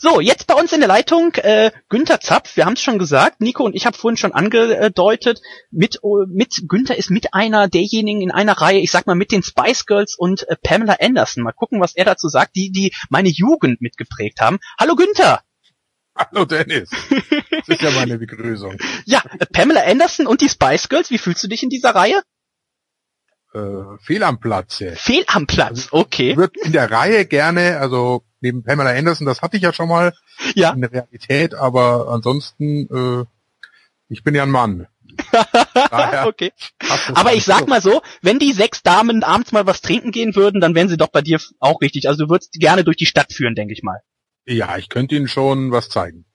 So, jetzt bei uns in der Leitung Günther Zapf. Wir haben es schon gesagt, Nico und ich haben vorhin schon angedeutet, mit Günther ist mit einer derjenigen in einer Reihe, ich sag mal mit den Spice Girls und Pamela Anderson. Mal gucken, was er dazu sagt, die meine Jugend mitgeprägt haben. Hallo Günther! Hallo Dennis! Das ist ja meine Begrüßung. Ja, Pamela Anderson und die Spice Girls, wie fühlst du dich in dieser Reihe? Fehl am Platz. Fehl am Platz, okay. Ich würde in der Reihe gerne, also neben Pamela Anderson, das hatte ich ja schon mal in der Realität, aber ansonsten, ich bin ja ein Mann. Daher okay. Aber ich sag mal so, wenn die 6 Damen abends mal was trinken gehen würden, dann wären sie doch bei dir auch richtig. Also du würdest gerne durch die Stadt führen, denke ich mal. Ja, ich könnte Ihnen schon was zeigen.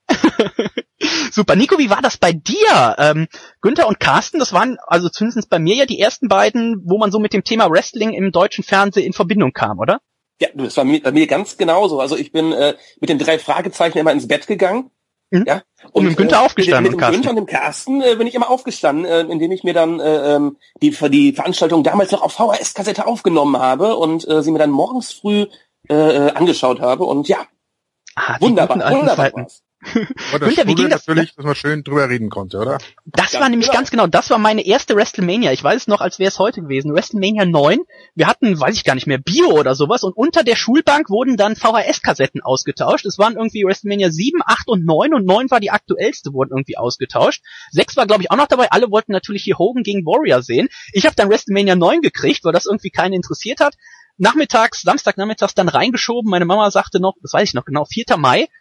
Super. Nico, wie war das bei dir? Günther und Carsten, das waren also zumindest bei mir ja die ersten beiden, wo man so mit dem Thema Wrestling im deutschen Fernsehen in Verbindung kam, oder? Ja, das war bei mir ganz genauso. Also ich bin mit den 3 Fragezeichen immer ins Bett gegangen. Ja. Und mit dem Günther aufgestanden. Mit dem Günther und dem Carsten bin ich immer aufgestanden, indem ich mir dann die Veranstaltung damals noch auf VHS-Kassette aufgenommen habe und sie mir dann morgens früh angeschaut habe. Und ja, wunderbar war's. Aber das Günther, wie natürlich, dass man schön drüber reden konnte, oder? Das war nämlich ganz genau, das war meine erste WrestleMania. Ich weiß es noch, als wäre es heute gewesen. WrestleMania 9. Wir hatten, weiß ich gar nicht mehr, Bio oder sowas und unter der Schulbank wurden dann VHS-Kassetten ausgetauscht. Es waren irgendwie WrestleMania 7, 8 und 9 und 9 war die aktuellste, wurden irgendwie ausgetauscht. 6 war, glaube ich, auch noch dabei. Alle wollten natürlich hier Hogan gegen Warrior sehen. Ich habe dann WrestleMania 9 gekriegt, weil das irgendwie keinen interessiert hat. Samstagnachmittags dann reingeschoben. Meine Mama sagte noch, das weiß ich noch genau, 4. Mai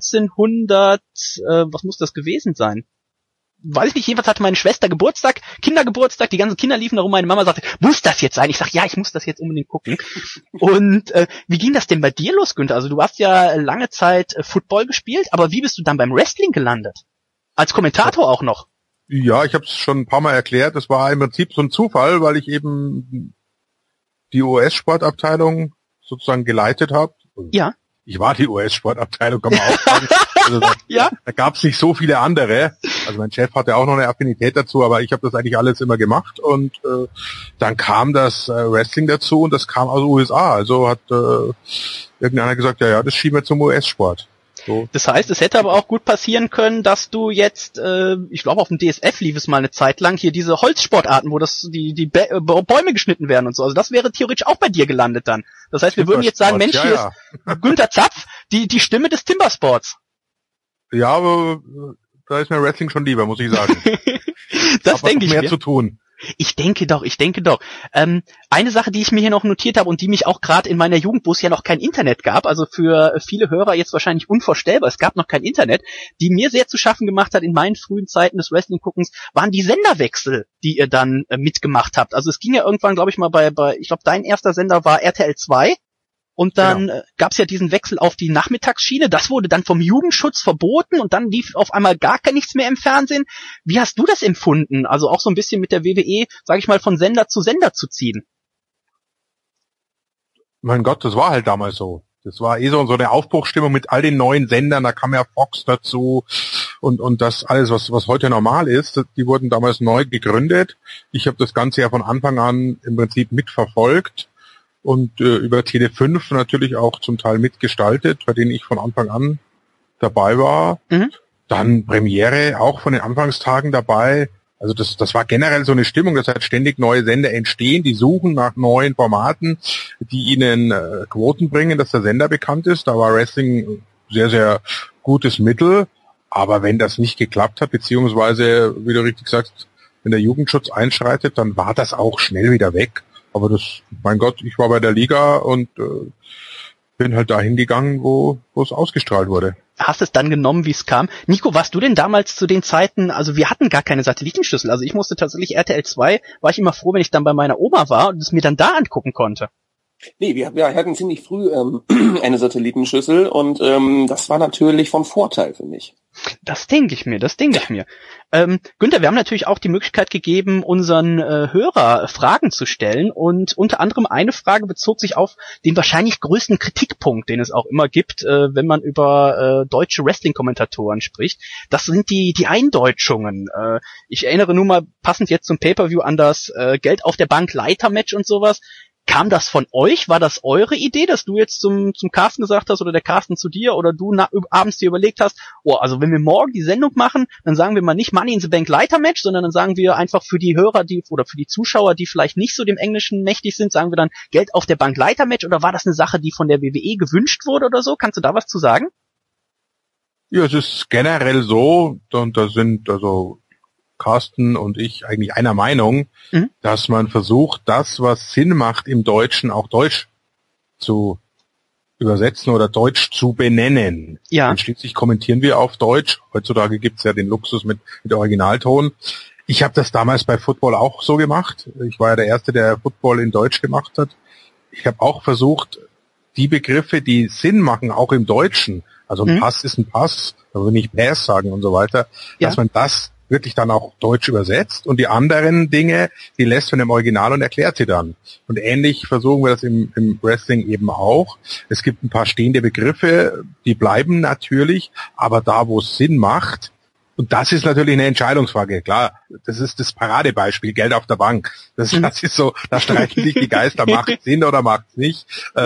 1900, was muss das gewesen sein? Weiß ich nicht, jedenfalls hatte meine Schwester Geburtstag, Kindergeburtstag, die ganzen Kinder liefen da rum, meine Mama sagte, muss das jetzt sein? Ich sag, ja, ich muss das jetzt unbedingt gucken. Und wie ging das denn bei dir los, Günther? Also du hast ja lange Zeit Football gespielt, aber wie bist du dann beim Wrestling gelandet? Als Kommentator auch noch? Ja, ich habe es schon ein paar Mal erklärt, das war im Prinzip so ein Zufall, weil ich eben die US-Sportabteilung sozusagen geleitet habe. Ja. Ich war die US-Sportabteilung, kann man auch sagen. Also da gab es nicht so viele andere. Also mein Chef hatte auch noch eine Affinität dazu, aber ich habe das eigentlich alles immer gemacht. Und dann kam das Wrestling dazu und das kam aus den USA. Also hat irgendeiner gesagt, ja, das schieben wir zum US-Sport. So. Das heißt, es hätte aber auch gut passieren können, dass du jetzt, ich glaube auf dem DSF lief es mal eine Zeit lang, hier diese Holzsportarten, wo die Bäume geschnitten werden und so. Also das wäre theoretisch auch bei dir gelandet dann. Das heißt, wir würden jetzt sagen, Mensch, hier ist Günther Zapf, die Stimme des Timbersports. Ja, aber da ist mir Wrestling schon lieber, muss ich sagen. Das denke ich mir. Mehr zu tun. Ich denke doch. Eine Sache, die ich mir hier noch notiert habe und die mich auch gerade in meiner Jugend, wo es ja noch kein Internet gab, also für viele Hörer jetzt wahrscheinlich unvorstellbar, es gab noch kein Internet, die mir sehr zu schaffen gemacht hat in meinen frühen Zeiten des Wrestling-Guckens, waren die Senderwechsel, die ihr dann mitgemacht habt. Also es ging ja irgendwann, glaube ich mal, ich glaube dein erster Sender war RTL 2. Und dann gab's ja diesen Wechsel auf die Nachmittagsschiene. Das wurde dann vom Jugendschutz verboten und dann lief auf einmal gar nichts mehr im Fernsehen. Wie hast du das empfunden? Also auch so ein bisschen mit der WWE, sage ich mal, von Sender zu Sender zu ziehen. Mein Gott, das war halt damals so. Das war so eine Aufbruchsstimmung mit all den neuen Sendern. Da kam ja Fox dazu und das alles, was heute normal ist. Die wurden damals neu gegründet. Ich habe das Ganze ja von Anfang an im Prinzip mitverfolgt. Und über Tele5 natürlich auch zum Teil mitgestaltet, bei denen ich von Anfang an dabei war. Mhm. Dann Premiere auch von den Anfangstagen dabei. Also das war generell so eine Stimmung, dass halt ständig neue Sender entstehen, die suchen nach neuen Formaten, die ihnen Quoten bringen, dass der Sender bekannt ist. Da war Wrestling sehr, sehr gutes Mittel. Aber wenn das nicht geklappt hat, beziehungsweise, wie du richtig sagst, wenn der Jugendschutz einschreitet, dann war das auch schnell wieder weg. Aber mein Gott, ich war bei der Liga und bin halt dahin gegangen, wo es ausgestrahlt wurde. Hast es dann genommen, wie es kam. Nico, warst du denn damals zu den Zeiten, also wir hatten gar keine Satellitenschüssel, also ich musste tatsächlich RTL 2, war ich immer froh, wenn ich dann bei meiner Oma war und es mir dann da angucken konnte. Nee, wir hatten ziemlich früh eine Satellitenschüssel und das war natürlich von Vorteil für mich. Das denke ich mir. Günther, wir haben natürlich auch die Möglichkeit gegeben, unseren Hörer Fragen zu stellen und unter anderem eine Frage bezog sich auf den wahrscheinlich größten Kritikpunkt, den es auch immer gibt, wenn man über deutsche Wrestling-Kommentatoren spricht. Das sind die Eindeutschungen. Ich erinnere nur mal passend jetzt zum Pay-Per-View an das Geld auf der Bank Leiter-Match und sowas. Kam das von euch? War das eure Idee, dass du jetzt zum Carsten gesagt hast oder der Carsten zu dir oder du abends dir überlegt hast, oh, also wenn wir morgen die Sendung machen, dann sagen wir mal nicht Money in the Bank Leitermatch, sondern dann sagen wir einfach für die Hörer, oder für die Zuschauer, die vielleicht nicht so dem Englischen mächtig sind, sagen wir dann Geld auf der Bank Leitermatch, oder war das eine Sache, die von der WWE gewünscht wurde oder so? Kannst du da was zu sagen? Ja, es ist generell so, und da sind also Carsten und ich eigentlich einer Meinung, dass man versucht, das, was Sinn macht im Deutschen, auch deutsch zu übersetzen oder deutsch zu benennen. Ja. Und schließlich kommentieren wir auf Deutsch. Heutzutage gibt's ja den Luxus mit Originalton. Ich habe das damals bei Football auch so gemacht. Ich war ja der Erste, der Football in Deutsch gemacht hat. Ich habe auch versucht, die Begriffe, die Sinn machen, auch im Deutschen, also ein Pass ist ein Pass, da will ich Pass sagen und so weiter, dass man das wirklich dann auch deutsch übersetzt und die anderen Dinge, die lässt man im Original und erklärt sie dann. Und ähnlich versuchen wir das im Wrestling eben auch. Es gibt ein paar stehende Begriffe, die bleiben natürlich, aber da, wo es Sinn macht, und das ist natürlich eine Entscheidungsfrage, klar, das ist das Paradebeispiel, Geld auf der Bank. Das ist so, da streiten sich die Geister, macht Sinn oder macht es nicht.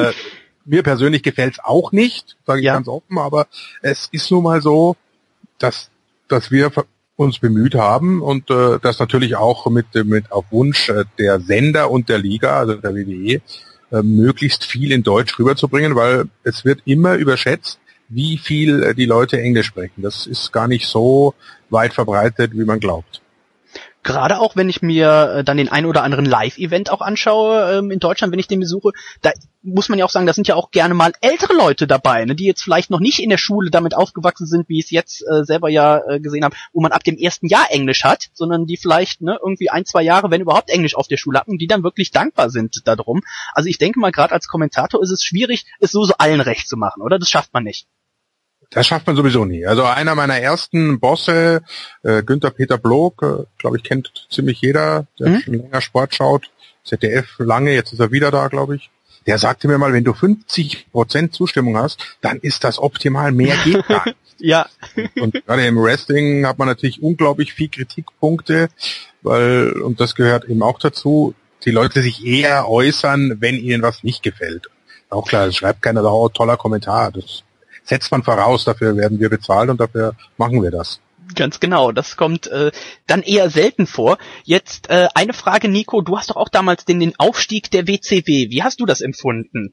Mir persönlich gefällt es auch nicht, sage ich ganz offen, aber es ist nun mal so, dass wir uns bemüht haben und das natürlich auch mit auf Wunsch der Sender und der Liga, also der WWE, möglichst viel in Deutsch rüberzubringen, weil es wird immer überschätzt, wie viel die Leute Englisch sprechen. Das ist gar nicht so weit verbreitet, wie man glaubt. Gerade auch, wenn ich mir dann den ein oder anderen Live-Event auch anschaue in Deutschland, wenn ich den besuche, da muss man ja auch sagen, da sind ja auch gerne mal ältere Leute dabei, ne, die jetzt vielleicht noch nicht in der Schule damit aufgewachsen sind, wie ich es jetzt selber gesehen habe, wo man ab dem ersten Jahr Englisch hat, sondern die vielleicht irgendwie 1-2 Jahre, wenn überhaupt, Englisch auf der Schule hatten, die dann wirklich dankbar sind darum. Also ich denke mal, gerade als Kommentator ist es schwierig, es so allen recht zu machen, oder? Das schafft man nicht. Das schafft man sowieso nie. Also einer meiner ersten Bosse, Günther Peter Blog, glaube ich, kennt ziemlich jeder, der schon länger Sport schaut. ZDF lange, jetzt ist er wieder da, glaube ich. Der sagte mir mal, wenn du 50% Zustimmung hast, dann ist das optimal, mehr geht gar nicht. Ja. Und gerade im Wrestling hat man natürlich unglaublich viel Kritikpunkte, und das gehört eben auch dazu, die Leute sich eher äußern, wenn ihnen was nicht gefällt. Auch klar, es schreibt keiner da, oh, toller Kommentar, das setzt man voraus, dafür werden wir bezahlt und dafür machen wir das. Ganz genau, das kommt dann eher selten vor. Jetzt eine Frage, Nico, du hast doch auch damals den Aufstieg der WCW. Wie hast du das empfunden?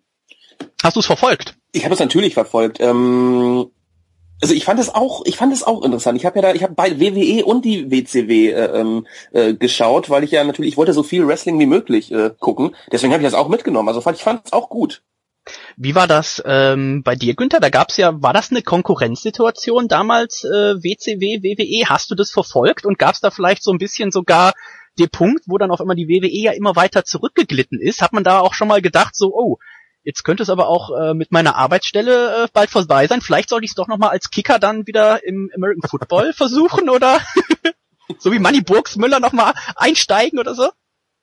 Hast du es verfolgt? Ich habe es natürlich verfolgt. Also ich fand es auch interessant. Ich habe bei WWE und die WCW geschaut, weil ich wollte so viel Wrestling wie möglich gucken. Deswegen habe ich das auch mitgenommen. Also ich fand es auch gut. Wie war das bei dir, Günther? War das eine Konkurrenzsituation damals, WCW, WWE? Hast du das verfolgt und gab es da vielleicht so ein bisschen sogar den Punkt, wo dann auf einmal die WWE ja immer weiter zurückgeglitten ist? Hat man da auch schon mal gedacht, so, oh, jetzt könnte es aber auch mit meiner Arbeitsstelle bald vorbei sein. Vielleicht sollte ich es doch nochmal als Kicker dann wieder im American Football versuchen, oder? So wie Manny Burgsmüller nochmal einsteigen oder so?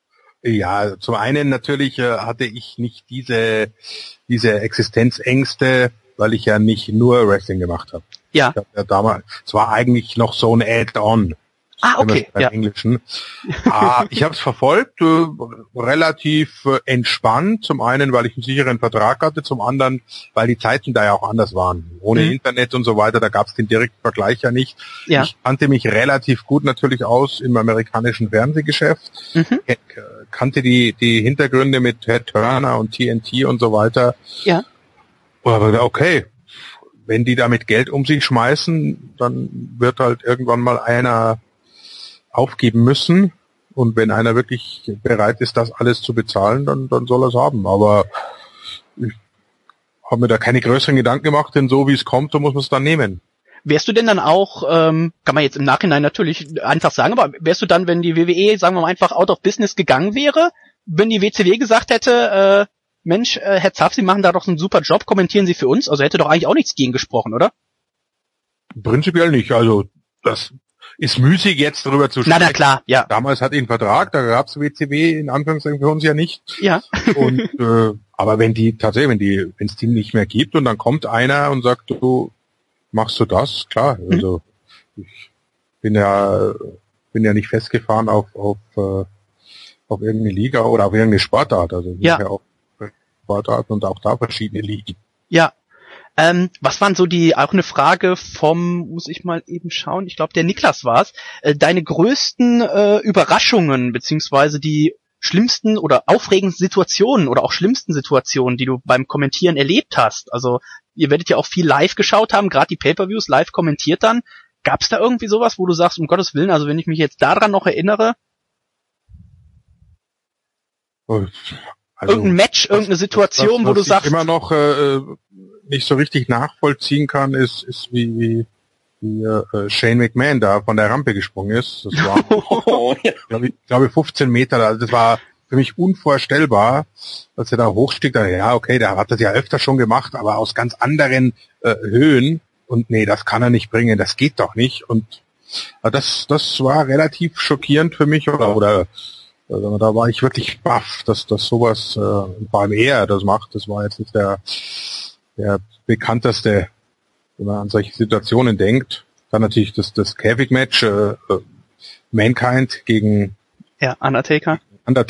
Ja, zum einen natürlich hatte ich nicht diese Existenzängste, weil ich ja nicht nur Wrestling gemacht habe. Ja. Ich hab ja damals, es war eigentlich noch so ein Add-on. Okay. Ja. Englischen. Ich habe es verfolgt, relativ entspannt. Zum einen, weil ich einen sicheren Vertrag hatte, zum anderen, weil die Zeiten da ja auch anders waren. Ohne Internet und so weiter, da gab es den direkten Vergleich ja nicht. Ja. Ich kannte mich relativ gut natürlich aus im amerikanischen Fernsehgeschäft. Kannte die Hintergründe mit Ted Turner und TNT und so weiter. Ja. Aber okay, wenn die da mit Geld um sich schmeißen, dann wird halt irgendwann mal einer aufgeben müssen. Und wenn einer wirklich bereit ist, das alles zu bezahlen, dann soll er es haben. Aber ich habe mir da keine größeren Gedanken gemacht, denn so wie es kommt, so muss man es dann nehmen. Wärst du denn dann auch, kann man jetzt im Nachhinein natürlich einfach sagen, aber wärst du dann, wenn die WWE, sagen wir mal, einfach out of business gegangen wäre, wenn die WCW gesagt hätte, Mensch, Herr Zaff, Sie machen da doch einen super Job, kommentieren Sie für uns, also hätte doch eigentlich auch nichts gegen gesprochen, oder? Prinzipiell nicht, also das ist müßig jetzt darüber zu sprechen. Na klar, ja. Damals hatte ich einen Vertrag, da gab's WCW in Anführungszeichen für uns ja nicht. Ja. Und aber wenn es die nicht mehr gibt und dann kommt einer und sagt, du machst du das, klar. Also ich bin ja nicht festgefahren auf auf irgendeine Liga oder auf irgendeine Sportart. Also es Ja. gibt ja auch Sportarten und auch da verschiedene Ligen. Ja. Was waren so auch eine Frage muss ich mal eben schauen, ich glaube der Niklas war's, deine größten Überraschungen, beziehungsweise die schlimmsten oder aufregendsten Situationen oder auch schlimmsten Situationen, die du beim Kommentieren erlebt hast? Also ihr werdet ja auch viel live geschaut haben, gerade die Pay-Per-Views live kommentiert dann. Gab's da irgendwie sowas, wo du sagst, um Gottes Willen, also wenn ich mich jetzt daran noch erinnere, Also, irgendein Match, irgendeine Situation, wo du was sagst, ich immer noch nicht so richtig nachvollziehen kann, ist wie Shane McMahon da von der Rampe gesprungen ist. Das war, Oh, ja. glaube ich, 15 Meter. Also das war für mich unvorstellbar, als er da hochstieg. Ja, okay, der hat das ja öfter schon gemacht, aber aus ganz anderen Höhen. Und nee, das kann er nicht bringen, das geht doch nicht. Und das war relativ schockierend für mich. Oder da war ich wirklich baff, dass sowas, vor allem er das macht. Das war jetzt nicht der bekannteste, wenn man an solche Situationen denkt. Dann natürlich das Käfig-Match, Mankind gegen Undertaker.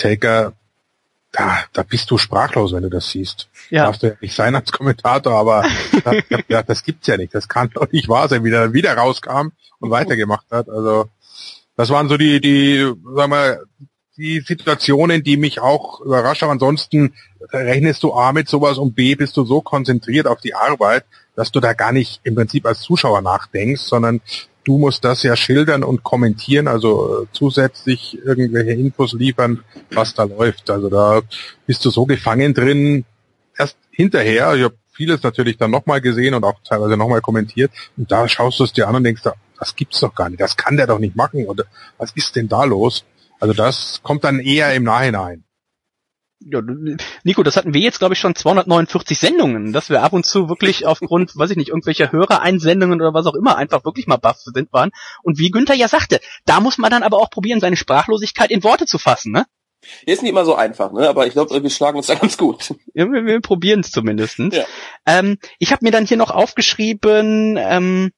Da bist du sprachlos, wenn du das siehst. Ja. Darfst du ja nicht sein als Kommentator, aber das gibt's ja nicht. Das kann doch nicht wahr sein, wie der wieder rauskam und weitergemacht hat. Also das waren so die sagen wir, die Situationen, die mich auch überraschen. Ansonsten rechnest du A mit sowas und B bist du so konzentriert auf die Arbeit, dass du da gar nicht im Prinzip als Zuschauer nachdenkst, sondern du musst das ja schildern und kommentieren, also zusätzlich irgendwelche Infos liefern, was da läuft. Also da bist du so gefangen drin, erst hinterher, ich habe vieles natürlich dann nochmal gesehen und auch teilweise nochmal kommentiert, und da schaust du es dir an und denkst, das gibt's doch gar nicht, das kann der doch nicht machen, oder was ist denn da los? Also das kommt dann eher im Nachhinein. Ja, Nico, das hatten wir jetzt, glaube ich, schon 249 Sendungen, dass wir ab und zu wirklich aufgrund, weiß ich nicht, irgendwelcher Hörereinsendungen oder was auch immer einfach wirklich mal baff waren. Und wie Günther ja sagte, da muss man dann aber auch probieren, seine Sprachlosigkeit in Worte zu fassen, ne? Ist nicht immer so einfach, ne? Aber ich glaube, wir schlagen uns da ganz gut. Ja, wir probieren es zumindest. Ja. Ich habe mir dann hier noch aufgeschrieben,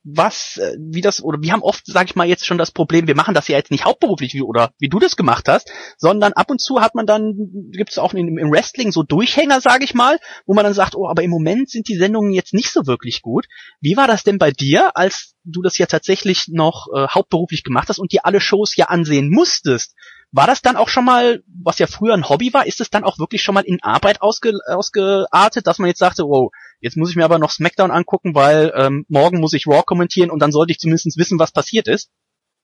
wir haben oft, sage ich mal, jetzt schon das Problem, wir machen das ja jetzt nicht hauptberuflich, wie du das gemacht hast, sondern ab und zu gibt es auch im Wrestling so Durchhänger, sage ich mal, wo man dann sagt, oh, aber im Moment sind die Sendungen jetzt nicht so wirklich gut. Wie war das denn bei dir, als du das ja tatsächlich noch hauptberuflich gemacht hast und dir alle Shows ja ansehen musstest? War das dann auch schon mal, was ja früher ein Hobby war, ist es dann auch wirklich schon mal in Arbeit ausgeartet, dass man jetzt sagte, wow, jetzt muss ich mir aber noch SmackDown angucken, weil morgen muss ich Raw kommentieren und dann sollte ich zumindest wissen, was passiert ist?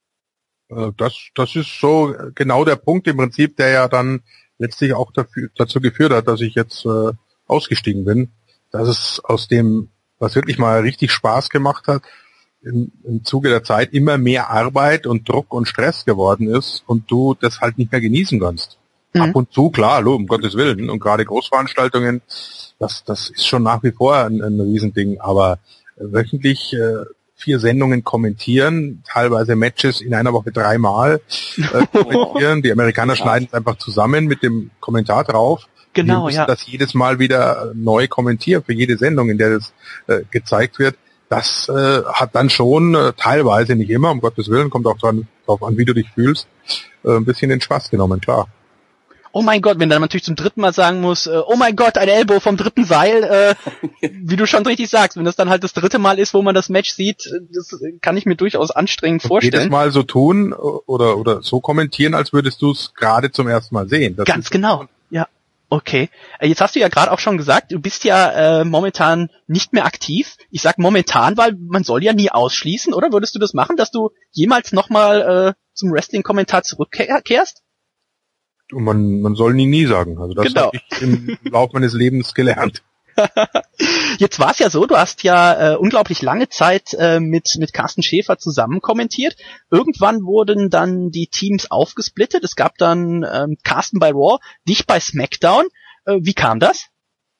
Das ist so genau der Punkt im Prinzip, der ja dann letztlich auch dazu geführt hat, dass ich jetzt ausgestiegen bin. Dass es aus dem, was wirklich mal richtig Spaß gemacht hat, im Zuge der Zeit immer mehr Arbeit und Druck und Stress geworden ist und du das halt nicht mehr genießen kannst. Mhm. Ab und zu, klar, um Gottes Willen. Und gerade Großveranstaltungen, das ist schon nach wie vor ein Riesending. Aber wöchentlich 4 Sendungen kommentieren, teilweise Matches in einer Woche 3-mal kommentieren. Die Amerikaner schneiden es einfach zusammen mit dem Kommentar drauf. Genau, wir müssen ja. das jedes Mal wieder neu kommentieren für jede Sendung, in der das gezeigt wird. Das hat dann schon teilweise, nicht immer, um Gottes Willen, kommt auch drauf an, wie du dich fühlst, ein bisschen den Spaß genommen, klar. Oh mein Gott, wenn dann natürlich zum dritten Mal sagen muss, oh mein Gott, ein Elbow vom dritten Seil, wie du schon richtig sagst, wenn das dann halt das dritte Mal ist, wo man das Match sieht, das kann ich mir durchaus anstrengend vorstellen. Jedes Mal so tun oder so kommentieren, als würdest du es gerade zum ersten Mal sehen. Das Ganz genau, ja. Okay. Jetzt hast du ja gerade auch schon gesagt, du bist ja momentan nicht mehr aktiv. Ich sag momentan, weil man soll ja nie ausschließen, oder? Würdest du das machen, dass du jemals nochmal zum Wrestling-Kommentar zurückkehrst? Und man soll nie sagen. Also das Genau. habe ich im Laufe meines Lebens gelernt. Jetzt war es ja so, du hast ja unglaublich lange Zeit mit Carsten Schäfer zusammen kommentiert. Irgendwann wurden dann die Teams aufgesplittet. Es gab dann Carsten bei Raw, dich bei SmackDown. Wie kam das?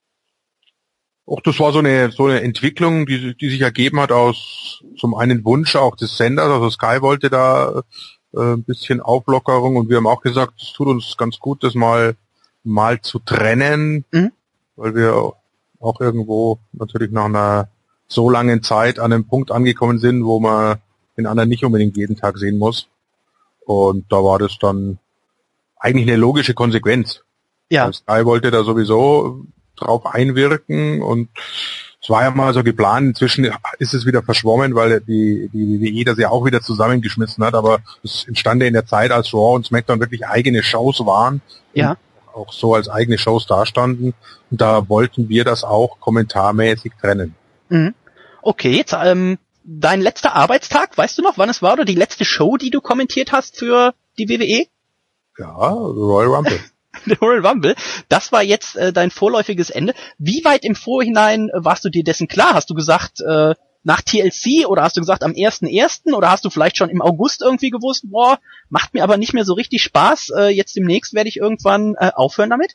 Auch das war so eine Entwicklung, die sich ergeben hat aus zum einen Wunsch auch des Senders. Also Sky wollte da ein bisschen Auflockerung und wir haben auch gesagt, es tut uns ganz gut, das mal zu trennen, weil wir auch irgendwo natürlich nach einer so langen Zeit an einem Punkt angekommen sind, wo man den anderen nicht unbedingt jeden Tag sehen muss. Und da war das dann eigentlich eine logische Konsequenz. Ja. Sky wollte da sowieso drauf einwirken und es war ja mal so geplant, inzwischen ist es wieder verschwommen, weil die WWE das ja auch wieder zusammengeschmissen hat, aber es entstand ja in der Zeit, als Raw und SmackDown wirklich eigene Shows waren, ja, auch so als eigene Shows dastanden und da wollten wir das auch kommentarmäßig trennen. Mhm. Okay, jetzt dein letzter Arbeitstag, weißt du noch, wann es war, oder die letzte Show, die du kommentiert hast für die WWE? Ja, Royal Rumble. Der Royal Rumble, das war jetzt dein vorläufiges Ende. Wie weit im Vorhinein warst du dir dessen klar? Hast du gesagt, nach TLC oder hast du gesagt am 1.1. oder hast du vielleicht schon im August irgendwie gewusst, boah, macht mir aber nicht mehr so richtig Spaß, jetzt demnächst werde ich irgendwann aufhören damit?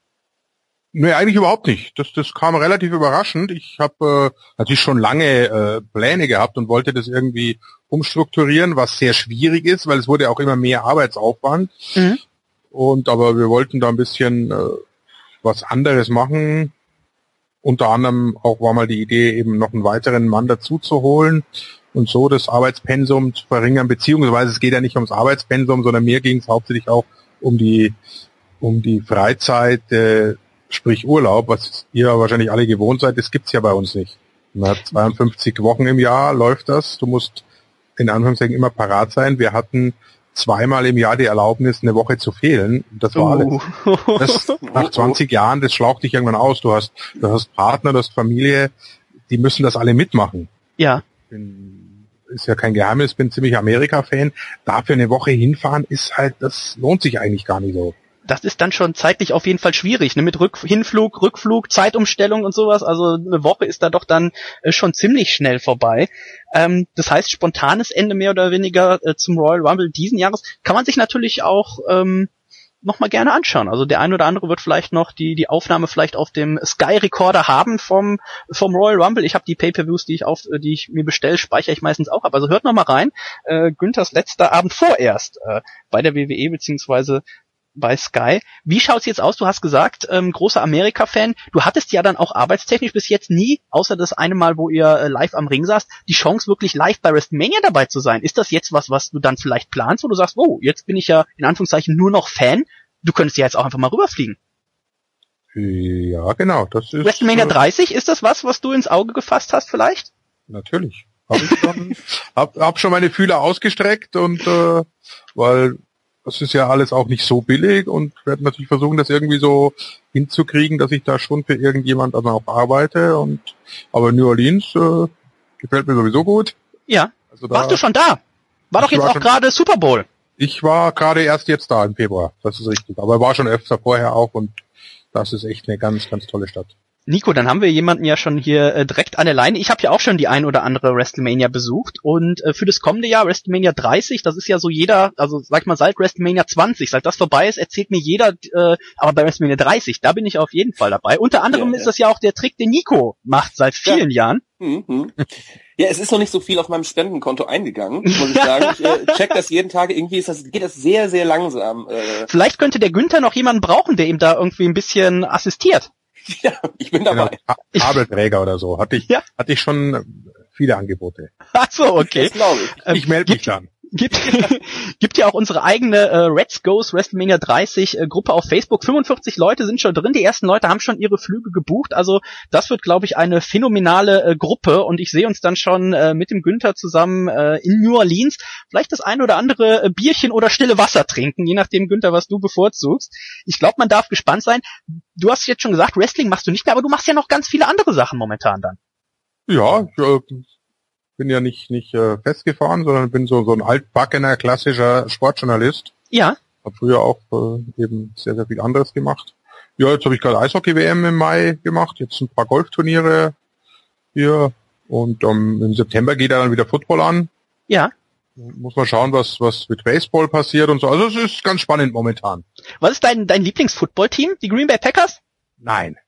Nee, eigentlich überhaupt nicht. Das kam relativ überraschend. Ich habe natürlich schon lange Pläne gehabt und wollte das irgendwie umstrukturieren, was sehr schwierig ist, weil es wurde auch immer mehr Arbeitsaufwand. Mhm. Aber wir wollten da ein bisschen was anderes machen. Unter anderem auch war mal die Idee, eben noch einen weiteren Mann dazu zu holen und so das Arbeitspensum zu verringern, beziehungsweise es geht ja nicht ums Arbeitspensum, sondern mir ging es hauptsächlich auch um die Freizeit, sprich Urlaub, was ihr wahrscheinlich alle gewohnt seid, das gibt's ja bei uns nicht. Man hat 52 Wochen im Jahr, läuft das. Du musst in Anführungszeichen immer parat sein. Wir hatten zweimal im Jahr die Erlaubnis, eine Woche zu fehlen. Das war alles. Das, nach 20 Jahren, das schlaucht dich irgendwann aus. Du hast Partner, du hast Familie, die müssen das alle mitmachen. Ja. Ist ja kein Geheimnis, bin ziemlich Amerika-Fan. Dafür eine Woche hinfahren das lohnt sich eigentlich gar nicht so. Das ist dann schon zeitlich auf jeden Fall schwierig, ne? Mit Hinflug, Rückflug, Zeitumstellung und sowas. Also eine Woche ist da doch dann schon ziemlich schnell vorbei. Das heißt, spontanes Ende mehr oder weniger zum Royal Rumble diesen Jahres kann man sich natürlich auch noch mal gerne anschauen. Also der ein oder andere wird vielleicht noch die Aufnahme vielleicht auf dem Sky Recorder haben vom Royal Rumble. Ich habe die Pay-per-Views, die ich mir bestelle, speichere ich meistens auch ab. Also hört noch mal rein. Günthers letzter Abend vorerst bei der WWE beziehungsweise bei Sky. Wie schaut's jetzt aus? Du hast gesagt, großer Amerika-Fan. Du hattest ja dann auch arbeitstechnisch bis jetzt nie, außer das eine Mal, wo ihr live am Ring saßt, die Chance wirklich live bei WrestleMania dabei zu sein. Ist das jetzt was du dann vielleicht planst, wo du sagst, oh, jetzt bin ich ja in Anführungszeichen nur noch Fan. Du könntest ja jetzt auch einfach mal rüberfliegen. Ja, genau. Das ist WrestleMania 30, ist das was du ins Auge gefasst hast vielleicht? Natürlich. Hab schon meine Fühler ausgestreckt und weil das ist ja alles auch nicht so billig und werde natürlich versuchen, das irgendwie so hinzukriegen, dass ich da schon für irgendjemand auch arbeite. Aber New Orleans gefällt mir sowieso gut. Ja. Also warst du schon da? War doch jetzt auch gerade Super Bowl. Ich war gerade erst jetzt da im Februar, das ist richtig. Aber war schon öfter vorher auch und das ist echt eine ganz, ganz tolle Stadt. Nico, dann haben wir jemanden ja schon hier direkt an der Leine. Ich habe ja auch schon die ein oder andere WrestleMania besucht und für das kommende Jahr WrestleMania 30, das ist ja so jeder, also sag ich mal seit WrestleMania 20, seit das vorbei ist, erzählt mir jeder, aber bei WrestleMania 30, da bin ich auf jeden Fall dabei. Unter anderem ist das ja auch der Trick, den Nico macht seit vielen Jahren. Mhm. Ja, es ist noch nicht so viel auf meinem Spendenkonto eingegangen, muss ich sagen. Ich check das jeden Tag, irgendwie geht das sehr, sehr langsam. Vielleicht könnte der Günther noch jemanden brauchen, der ihm da irgendwie ein bisschen assistiert. Ja, ich bin dabei. Genau, Kabelträger oder so. Hatte ich schon viele Angebote. Ach so, okay. Das glaube ich. Ich melde mich dann. Gibt ja auch unsere eigene Reds Goes WrestleMania 30 Gruppe auf Facebook. 45 Leute sind schon drin. Die ersten Leute haben schon ihre Flüge gebucht. Also das wird, glaube ich, eine phänomenale Gruppe. Und ich sehe uns dann schon mit dem Günther zusammen in New Orleans vielleicht das ein oder andere Bierchen oder stille Wasser trinken, je nachdem, Günther, was du bevorzugst. Ich glaube, man darf gespannt sein. Du hast jetzt schon gesagt, Wrestling machst du nicht mehr, aber du machst ja noch ganz viele andere Sachen momentan dann. Ja, bin ja nicht festgefahren, sondern bin so ein altbackener, klassischer Sportjournalist. Ja. Hab früher auch eben sehr, sehr viel anderes gemacht. Ja, jetzt habe ich gerade Eishockey-WM im Mai gemacht, jetzt ein paar Golfturniere hier und im September geht dann wieder Football an. Ja. Muss man schauen, was mit Baseball passiert und so. Also es ist ganz spannend momentan. Was ist dein Lieblings-Football-Team? Die Green Bay Packers? Nein.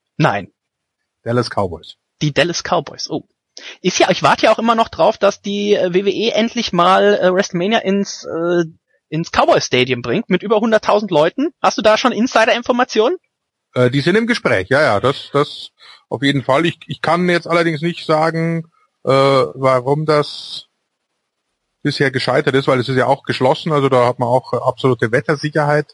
Dallas Cowboys. Die Dallas Cowboys, oh. Ich warte ja auch immer noch drauf, dass die WWE endlich mal WrestleMania ins Cowboy Stadium bringt mit über 100.000 Leuten. Hast du da schon Insider-Informationen? Die sind im Gespräch, ja, das auf jeden Fall. Ich kann jetzt allerdings nicht sagen, warum das bisher gescheitert ist, weil es ist ja auch geschlossen, also da hat man auch absolute Wettersicherheit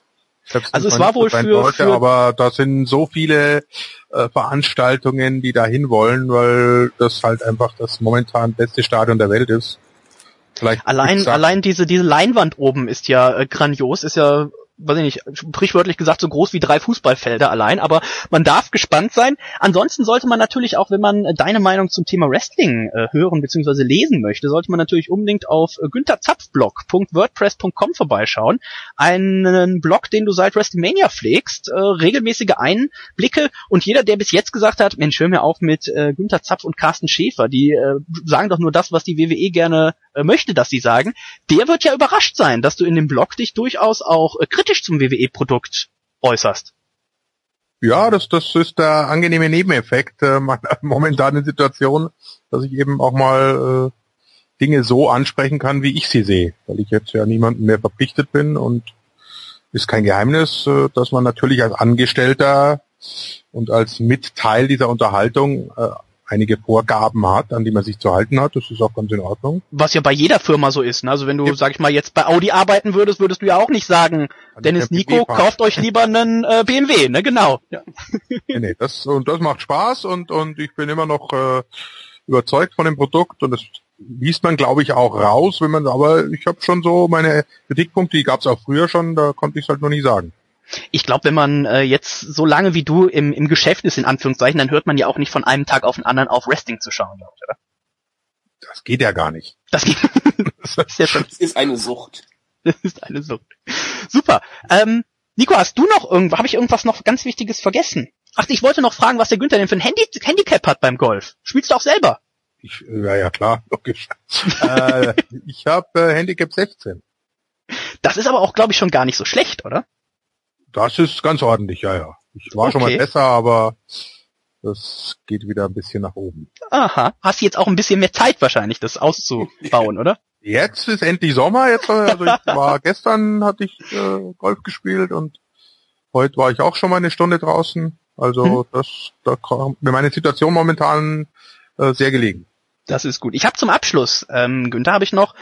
Also es war wohl für aber da sind so viele Veranstaltungen, die da hinwollen, weil das halt einfach das momentan beste Stadion der Welt ist. Vielleicht allein diese Leinwand oben ist ja grandios, ist ja, weiß ich nicht, sprichwörtlich gesagt so groß wie 3 Fußballfelder allein, aber man darf gespannt sein. Ansonsten sollte man natürlich auch, wenn man deine Meinung zum Thema Wrestling hören bzw. lesen möchte, sollte man natürlich unbedingt auf günther-zapf-blog.wordpress.com vorbeischauen. Einen Blog, den du seit WrestleMania pflegst, regelmäßige Einblicke, und jeder, der bis jetzt gesagt hat, Mensch, hör mir auf mit Günther Zapf und Carsten Schäfer, die sagen doch nur das, was die WWE gerne möchte, dass sie sagen, der wird ja überrascht sein, dass du in dem Blog dich durchaus auch kritisch zum WWE-Produkt äußerst. Ja, das ist der angenehme Nebeneffekt meiner momentanen Situation, dass ich eben auch mal Dinge so ansprechen kann, wie ich sie sehe, weil ich jetzt ja niemandem mehr verpflichtet bin, und ist kein Geheimnis, dass man natürlich als Angestellter und als Mitteil dieser Unterhaltung einige Vorgaben hat, an die man sich zu halten hat. Das ist auch ganz in Ordnung. Was ja bei jeder Firma so ist, ne? Also wenn du, sag ich mal, jetzt bei Audi arbeiten würdest du ja auch nicht sagen, Dennis Nico, kauft euch lieber einen BMW, ne? Genau. Ja. Nee, das macht Spaß, und ich bin immer noch überzeugt von dem Produkt, und das liest man, glaube ich, auch raus, aber ich habe schon so meine Kritikpunkte, die gab es auch früher schon, da konnte ich es halt noch nie sagen. Ich glaube, wenn man jetzt so lange wie du im Geschäft ist, in Anführungszeichen, dann hört man ja auch nicht von einem Tag auf den anderen auf, Wrestling zu schauen, glaube ich, oder? Das geht ja gar nicht. Das geht. Das ist eine Sucht. Das ist eine Sucht. Super. Nico, hast du noch habe ich irgendwas noch ganz Wichtiges vergessen? Ach, ich wollte noch fragen, was der Günther denn für ein Handicap hat beim Golf. Spielst du auch selber? Ja, klar, logisch. Ich habe Handicap 16. Das ist aber auch, glaube ich, schon gar nicht so schlecht, oder? Das ist ganz ordentlich, ja. Ich war schon mal besser, aber das geht wieder ein bisschen nach oben. Aha. Hast du jetzt auch ein bisschen mehr Zeit wahrscheinlich, das auszubauen, oder? Jetzt ist endlich Sommer. Gestern hatte ich Golf gespielt, und heute war ich auch schon mal eine Stunde draußen. Also da kommt mir meine Situation momentan sehr gelegen. Das ist gut. Ich habe zum Abschluss, Günther, habe ich noch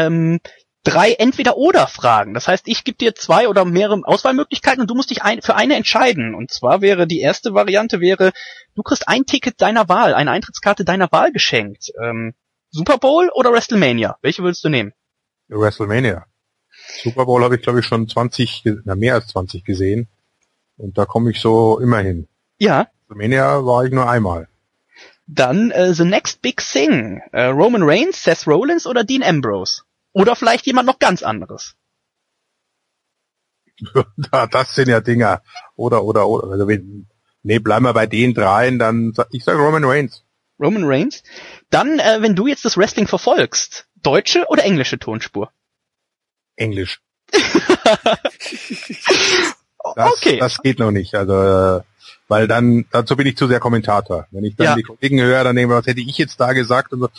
3 Entweder-oder-Fragen. Das heißt, ich gebe dir 2 oder mehrere Auswahlmöglichkeiten, und du musst dich für eine entscheiden. Und zwar wäre die erste Variante, du kriegst ein Ticket deiner Wahl, eine Eintrittskarte deiner Wahl geschenkt. Super Bowl oder WrestleMania? Welche willst du nehmen? WrestleMania. Super Bowl habe ich, glaube ich, schon mehr als 20 gesehen. Und da komme ich so immer hin. Ja. WrestleMania war ich nur einmal. Dann The Next Big Thing. Roman Reigns, Seth Rollins oder Dean Ambrose? Oder vielleicht jemand noch ganz anderes. Das sind ja Dinger. Oder. Also bleiben wir bei den 3, dann ich sage Roman Reigns. Roman Reigns. Dann, wenn du jetzt das Wrestling verfolgst, deutsche oder englische Tonspur? Englisch. Okay. Das geht noch nicht. Also weil dazu bin ich zu sehr Kommentator. Wenn ich dann die Kollegen höre, dann denke ich, was hätte ich jetzt da gesagt und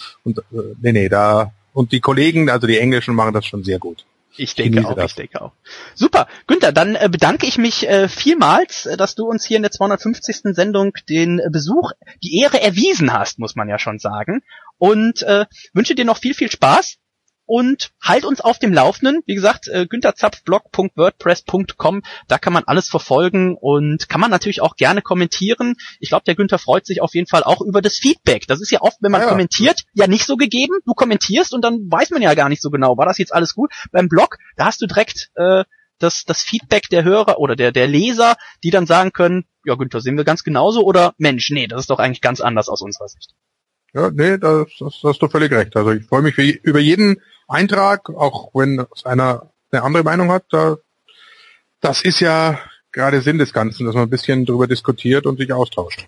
die Kollegen, also die Englischen, machen das schon sehr gut. Ich denke auch. Super, Günther, dann bedanke ich mich vielmals, dass du uns hier in der 250. Sendung den Besuch, die Ehre erwiesen hast, muss man ja schon sagen. Und wünsche dir noch viel, viel Spaß. Und halt uns auf dem Laufenden. Wie gesagt, günther-zapf-blog.wordpress.com, da kann man alles verfolgen und kann man natürlich auch gerne kommentieren. Ich glaube, der Günther freut sich auf jeden Fall auch über das Feedback. Das ist ja oft, wenn man kommentiert, ja nicht so gegeben. Du kommentierst und dann weiß man ja gar nicht so genau, war das jetzt alles gut? Beim Blog, da hast du direkt das Feedback der Hörer oder der Leser, die dann sagen können, ja Günther, sehen wir ganz genauso, oder Mensch, nee, das ist doch eigentlich ganz anders aus unserer Sicht. Ja, nee, das hast du völlig recht. Also ich freue mich über jeden Eintrag, auch wenn einer eine andere Meinung hat. Das ist ja gerade Sinn des Ganzen, dass man ein bisschen drüber diskutiert und sich austauscht.